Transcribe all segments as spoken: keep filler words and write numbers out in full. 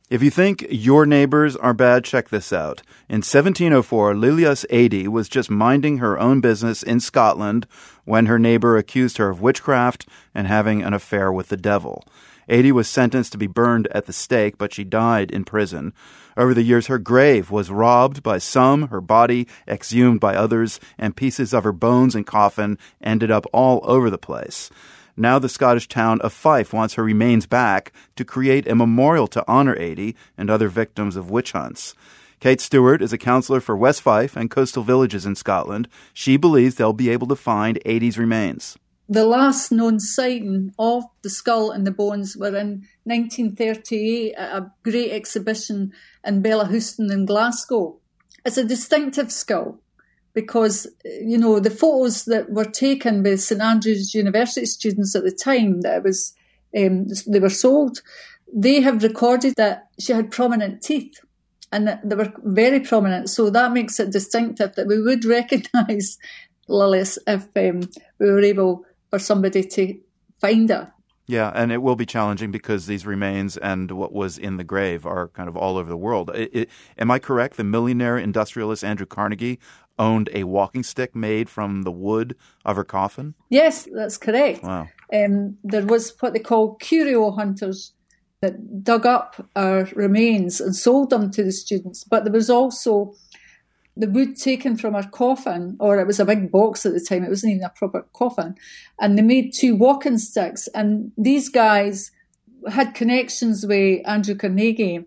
If you think your neighbors are bad, check this out. In seventeen oh four, Lilias Eadie was just minding her own business in Scotland when her neighbor accused her of witchcraft and having an affair with the devil. Eadie was sentenced to be burned at the stake, but she died in prison. Over the years, her grave was robbed by some, her body exhumed by others, and pieces of her bones and coffin ended up all over the place. Now the Scottish town of Fife wants her remains back to create a memorial to honor Eadie and other victims of witch hunts. Kate Stewart is a counsellor for West Fife and coastal villages in Scotland. She believes they'll be able to find Eadie's remains. The last known sighting of the skull and the bones were in nineteen thirty-eight at a great exhibition in Bellahouston in Glasgow. It's a distinctive skull because, you know, the photos that were taken by St Andrews University students at the time that it was um, they were sold, they have recorded that she had prominent teeth and that they were very prominent. So that makes it distinctive that we would recognise Lilias if um, we were able for somebody to find her. Yeah, and it will be challenging because these remains and what was in the grave are kind of all over the world. It, it, am I correct? The millionaire industrialist Andrew Carnegie owned a walking stick made from the wood of her coffin? Yes, that's correct. Wow. Um, there was what they call curio hunters that dug up our remains and sold them to the students. But there was also the wood taken from her coffin, or it was a big box at the time, it wasn't even a proper coffin, and they made two walking sticks. And these guys had connections with Andrew Carnegie,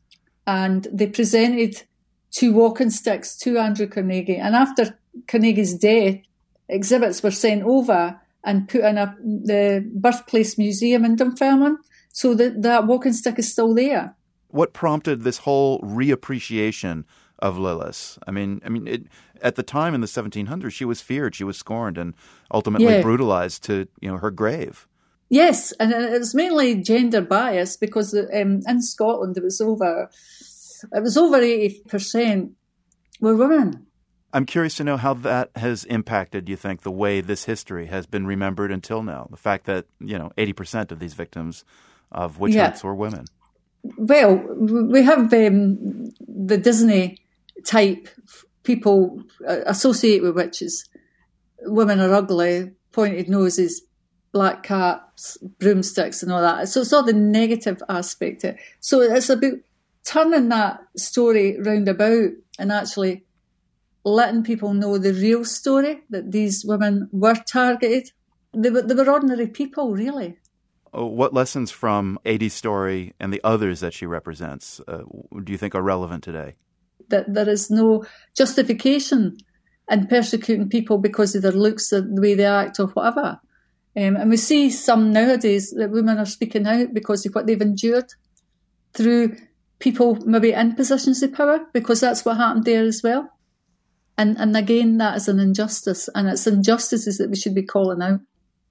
and they presented two walking sticks to Andrew Carnegie. And after Carnegie's death, exhibits were sent over and put in a, the Birthplace Museum in Dunfermline, so that that walking stick is still there. What prompted this whole reappreciation of Lilias? I mean, I mean, it, at the time in the seventeen hundreds, she was feared, she was scorned, and ultimately yeah. brutalized to, you know, her grave. Yes, and it was mainly gender bias because um, in Scotland it was over, it was over eighty percent were women. I'm curious to know how that has impacted, you think, the way this history has been remembered until now. The fact that, you know, eighty percent of these victims of witch yeah. hunts were women. Well, we have um, the Disney type people associate with witches. Women are ugly, pointed noses, black caps, broomsticks and all that. So it's all the negative aspect of it. So it's about turning that story round about and actually letting people know the real story, that these women were targeted. They were, they were ordinary people, really. What lessons from Eadie's story and the others that she represents uh, do you think are relevant today? That there is no justification in persecuting people because of their looks, the way they act or whatever. Um, and we see some nowadays that women are speaking out because of what they've endured through people maybe in positions of power, because that's what happened there as well. And, and again, that is an injustice, and it's injustices that we should be calling out.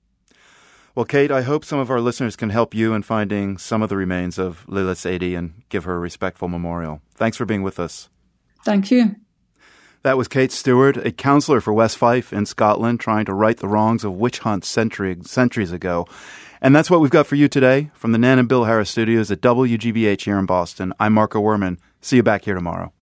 Well, Kate, I hope some of our listeners can help you in finding some of the remains of Lilias Eadie and give her a respectful memorial. Thanks for being with us. Thank you. That was Kate Stewart, a counsellor for West Fife in Scotland, trying to right the wrongs of witch hunts century, centuries ago. And that's what we've got for you today from the Nan and Bill Harris studios at W G B H here in Boston. I'm Marco Werman. See you back here tomorrow.